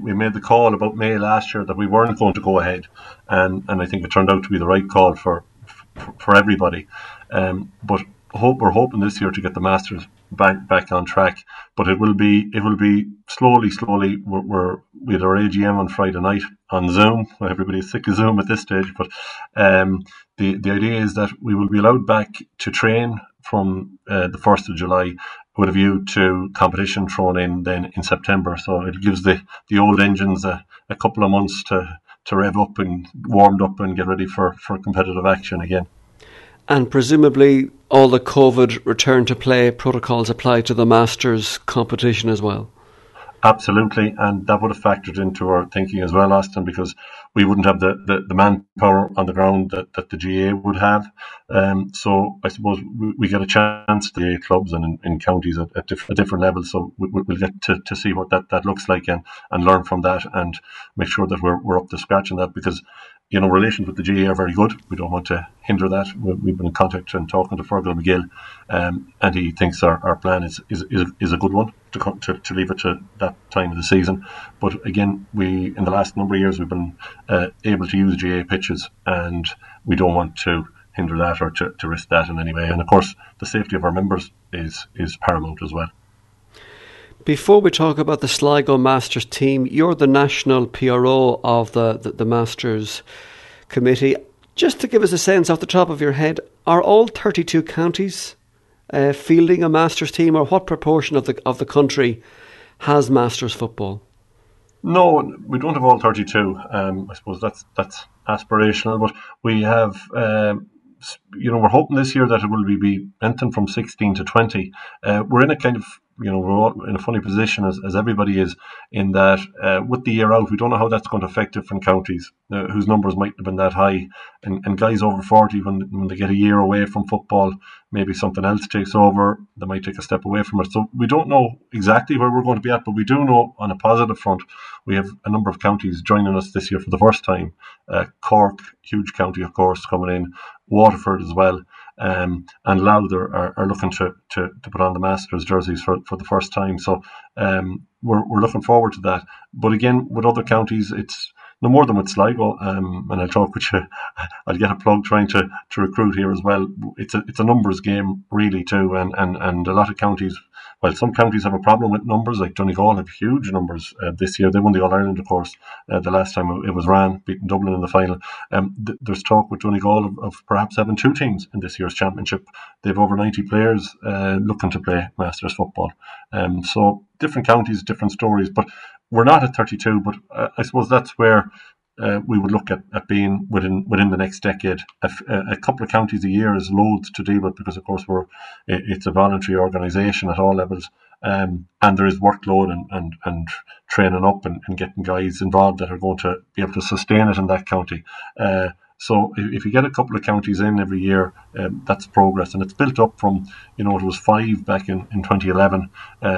we made the call about May last year that we weren't going to go ahead, and I think it turned out to be the right call for everybody. But we're hoping this year to get the Masters back on track, but it will be slowly. We had our AGM on Friday night on Zoom. Everybody's sick of Zoom at this stage, but the idea is that we will be allowed back to train from the 1st of July with a view to competition thrown in then in September. So it gives the old engines a couple of months to rev up and warmed up and get ready for competitive action again. And presumably all the COVID return to play protocols apply to the Masters competition as well? Absolutely, and that would have factored into our thinking as well, Austin, because we wouldn't have the manpower on the ground that the GA would have. So I suppose we get a chance to the clubs and in counties at different levels. So we'll get to see what that looks like and learn from that and make sure that we're up to scratch on that, because relations with the GA are very good. We don't want to hinder that. We've been in contact and talking to Fergal McGill, and he thinks our plan is a good one to leave it to that time of the season. But again, in the last number of years we've been able to use GA pitches, and we don't want to hinder that or to risk that in any way. And of course, the safety of our members is paramount as well. Before we talk about the Sligo Masters team, you're the national PRO of the Masters committee. Just to give us a sense off the top of your head, are all 32 counties fielding a Masters team, or what proportion of the country has Masters football? No, we don't have all 32. I suppose that's aspirational, but we have. We're hoping this year that it will be anything from 16 to 20. We're in a kind of, we're all in a funny position as everybody is, in that with the year out, we don't know how that's going to affect different counties whose numbers might have been that high. And guys over 40, when they get a year away from football, maybe something else takes over, they might take a step away from it. So we don't know exactly where we're going to be at, but we do know on a positive front, we have a number of counties joining us this year for the first time. Cork, huge county, of course, coming in. Waterford as well, and Louth are looking to put on the Masters jerseys for the first time. So we're looking forward to that. But again, with other counties, it's no more than with Sligo, and I'll talk with you. I'll get a plug trying to recruit here as well. It's a numbers game really too, and a lot of counties. Well, some counties have a problem with numbers, like Donegal have huge numbers this year. They won the All-Ireland, of course, the last time it was ran, beating Dublin in the final. There's talk with Donegal of perhaps having two teams in this year's championship. They've over 90 players looking to play Masters football. So different counties, different stories, but we're not at 32, but I suppose that's where we would look at being within the next decade. A couple of counties a year is loads to deal with, because of course it's a voluntary organisation at all levels, and there is workload and training up and getting guys involved that are going to be able to sustain it in that county. So if you get a couple of counties in every year, that's progress, and it's built up from, it was 5 back in 2011.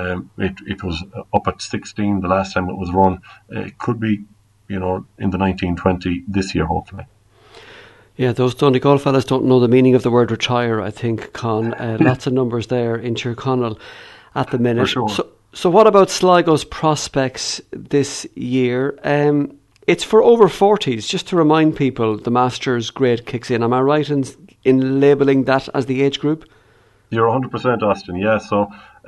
It was up at 16 the last time it was run. It could be, in the 1920 this year, hopefully. Yeah, those Donegal fellas don't know the meaning of the word retire, I think, Con. Lots of numbers there in Tyrconnell at the minute. For sure. So what about Sligo's prospects this year? It's for over 40s. Just to remind people, the Masters grade kicks in. Am I right in labelling that as the age group? You're 100%, Austin, yeah. So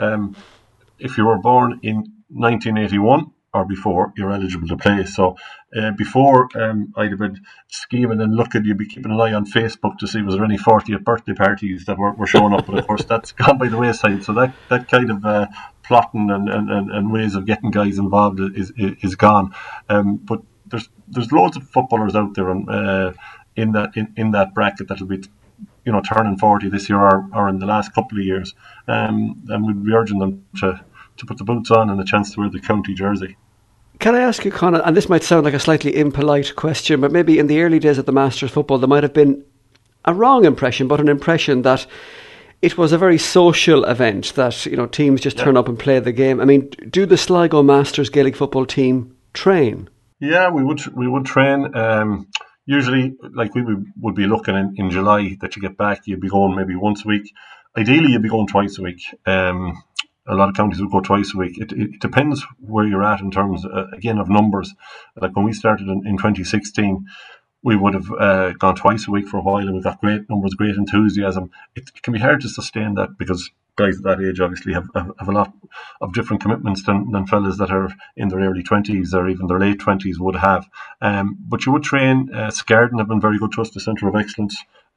if you were born in 1981, or before, you're eligible to play. So before, I'd have been scheming and looking, you'd be keeping an eye on Facebook to see was there any 40th birthday parties that were showing up. But of course, that's gone by the wayside. So that kind of plotting and ways of getting guys involved is gone. But there's loads of footballers out there in that bracket that'll be turning 40 this year or in the last couple of years. And we'd be urging them to put the boots on and a chance to wear the county jersey. Can I ask you, Conor, and this might sound like a slightly impolite question, but maybe in the early days of the Masters football there might have been a wrong impression, but an impression that it was a very social event, that teams just turn up and play the game. I mean, do the Sligo Masters Gaelic football team train? Yeah, we would train. Usually, like we would be looking in July that you get back, you'd be going maybe once a week. Ideally, you'd be going twice a week. a lot of counties would go twice a week. It depends where you're at in terms, again, of numbers. Like when we started in 2016, we would have gone twice a week for a while, and we got great numbers, great enthusiasm. It can be hard to sustain that because guys at that age obviously have a lot of different commitments than fellas that are in their early 20s or even their late 20s would have. But you would train. Scarden have been very good to us, the Centre of Excellence,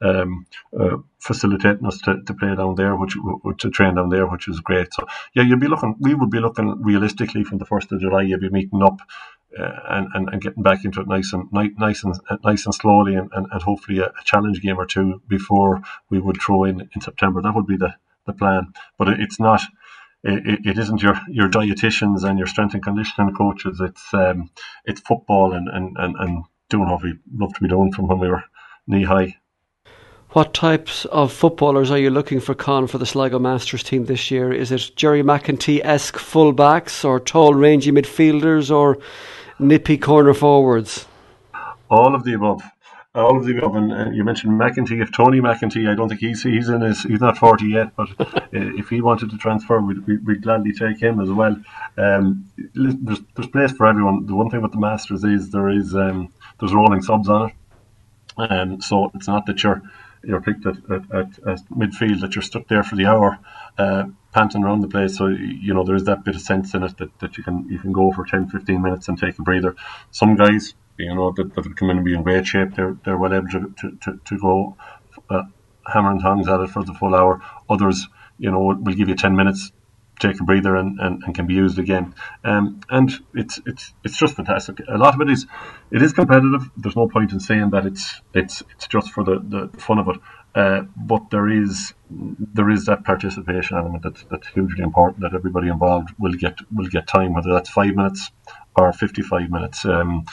facilitating us to play down there, to train down there, which is great. So yeah, we would be looking realistically from the 1st of July. You'd be meeting up and getting back into it nice and slowly, and hopefully a challenge game or two before we would throw in September. That would be the plan. But it's not. It isn't your dietitians and your strength and conditioning coaches. It's football and doing what we love to be doing from when we were knee high. What types of footballers are you looking for, Con, for the Sligo Masters team this year? Is it Jerry McEntee-esque full-backs or tall, rangy midfielders or nippy corner forwards? All of the above. And you mentioned McEntee. If Tony McEntee, I don't think he's not 40 yet, but if he wanted to transfer, we'd gladly take him as well. There's place for everyone. The one thing with the Masters is there's rolling subs on it, so it's not that you're picked at midfield, that you're stuck there for the hour, panting around the place. So there is that bit of sense in it that you can go for 10-15 minutes and take a breather. Some guys, that would come in and be in great shape, they're well able to go hammer and tongs at it for the full hour. Others, will give you 10 minutes, take a breather, and can be used again. And it's just fantastic. A lot of it is competitive. There's no point in saying that it's just for the fun of it. But there is that participation element that's hugely important, that everybody involved will get time, whether that's 5 minutes or 55 minutes. And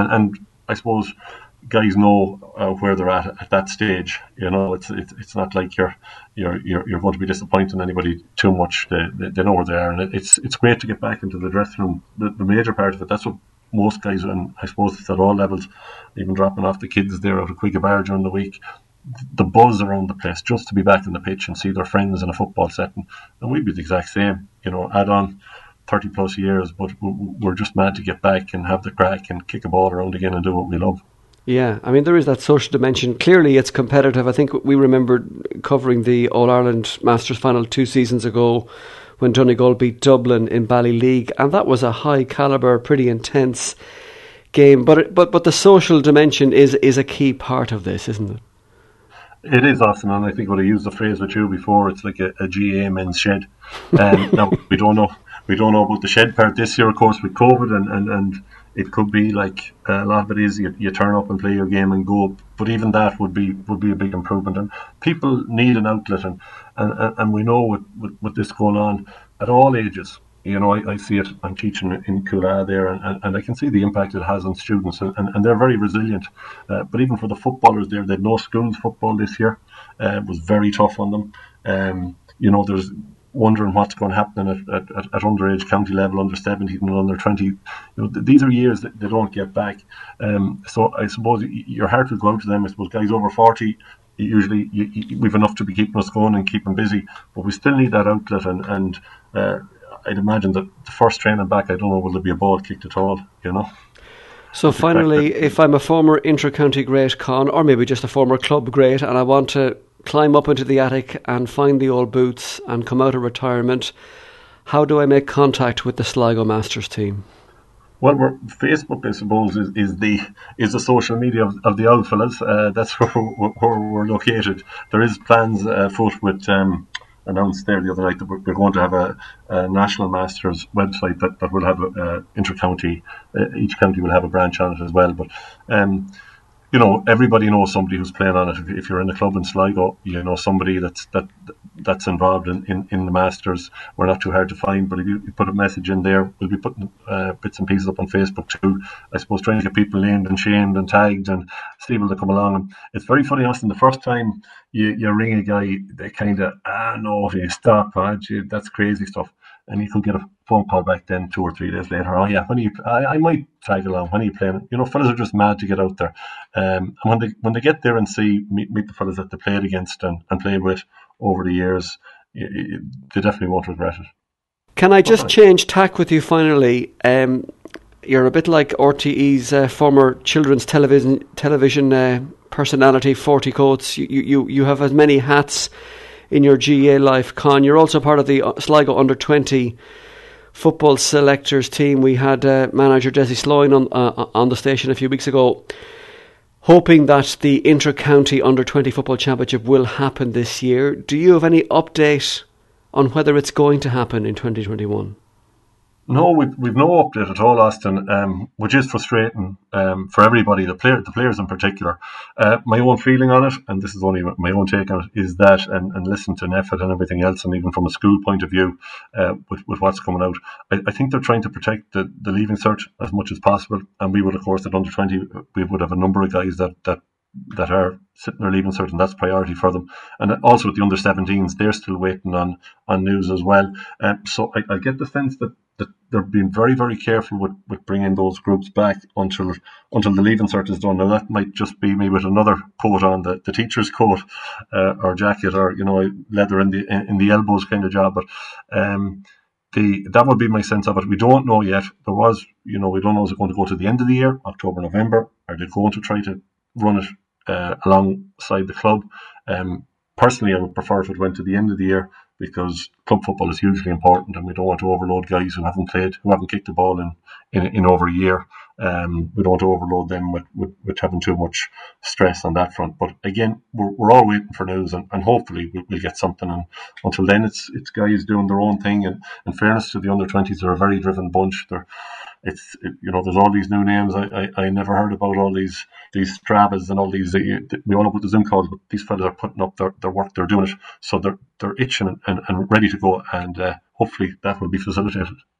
I suppose guys know where they're at that stage. It's not like you're going to be disappointing anybody too much. They know where they are, and it's great to get back into the dressing room. The major part of it, that's what most guys, and I suppose it's at all levels, even dropping off the kids there out of Quiggabar during the week, the buzz around the place just to be back on the pitch and see their friends in a football setting. And we'd be the exact same, add on 30 plus years, but we're just mad to get back and have the crack and kick a ball around again and do what we love. Yeah, I mean, there is that social dimension. Clearly it's competitive. I think we remembered covering the All-Ireland Masters final 2 seasons ago when Donegal beat Dublin in Ballyleague, and that was a high calibre, pretty intense game. But the social dimension is a key part of this, isn't it? It is, Austin, and I think when I used the phrase with you before, it's like a GA men's shed. Now we don't know about the shed part this year, of course, with COVID, and it could be like a lot of it is you turn up and play your game and go. But even that would be a big improvement, and people need an outlet, and we know with this going on at all ages. I see it. I'm teaching in Coolagh there, and I can see the impact it has on students, and they're very resilient. But even for the footballers there, they had no schools football this year. It was very tough on them. There's wondering what's going to happen at underage county level, under 17 and under 20. These are years that they don't get back. So I suppose your heart will go out to them. I suppose guys over 40, usually we've enough to be keeping us going and keeping busy, but we still need that outlet, and I'd imagine that the first training back, I don't know, will there be a ball kicked at all, So finally, if I'm a former intra-county great, Con, or maybe just a former club great, and I want to climb up into the attic and find the old boots and come out of retirement, how do I make contact with the Sligo Masters team? Well, Facebook, I suppose, is the social media of the old fellas. That's where we're located. There is plans afoot with announced there the other night that we're going to have a National Masters website that will have inter-county. Each county will have a branch on it as well. But everybody knows somebody who's playing on it. If you're in a club in Sligo, you know somebody that's involved in the Masters. We're not too hard to find, but if you put a message in there, we'll be putting bits and pieces up on Facebook too. I suppose trying to get people named and shamed and tagged and able to come along. And it's very funny, Austin, the first time you ring a guy, they kind of, no, stop, that's crazy stuff. And you could get a phone call back then 2 or 3 days later. Oh yeah, I might tag along. When are you playing? Fellas are just mad to get out there. And when they get there and meet the fellas that they played against and played with over the years, they definitely won't regret it. Can I just change tack with you finally? You're a bit like RTE's former children's television personality, 40 Coates. You have as many hats in your GAA life, Con. You're also part of the Sligo under-20 football selectors team. We had manager Desi Sloan on the station a few weeks ago, hoping that the inter-county under-20 football championship will happen this year. Do you have any update on whether it's going to happen in 2021? No, we've no update at all, Austin, which is frustrating for everybody, the players in particular. My own feeling on it, and this is only my own take on it, is that, and listen to NEFIT and everything else, and even from a school point of view, with what's coming out, I think they're trying to protect the Leaving Cert as much as possible. And we would, of course, at under 20, we would have a number of guys that are sitting there Leaving Cert, and that's priority for them. And also with the under 17s, they're still waiting on news as well. So I get the sense that they're being very, very careful with bringing those groups back until the Leaving Cert is done. Now that might just be me with another coat on, the teacher's coat or jacket, or leather in the elbows kind of job. But that would be my sense of it. We don't know yet. We don't know, is it going to go to the end of the year, October, November? Are they going to try to run it alongside the club? Personally, I would prefer if it went to the end of the year, because club football is hugely important, and we don't want to overload guys who haven't kicked the ball in over a year. We don't want to overload them with having too much stress on that front. But again, we're all waiting for news, and hopefully we'll get something. And until then, it's guys doing their own thing. And in fairness to the under-20s, they're a very driven bunch. There's all these new names I never heard about, all these Stravas and all these, we all know what the Zoom calls, but these fellas are putting up their work, they're doing it, so they're itching and ready to go, and hopefully that will be facilitated.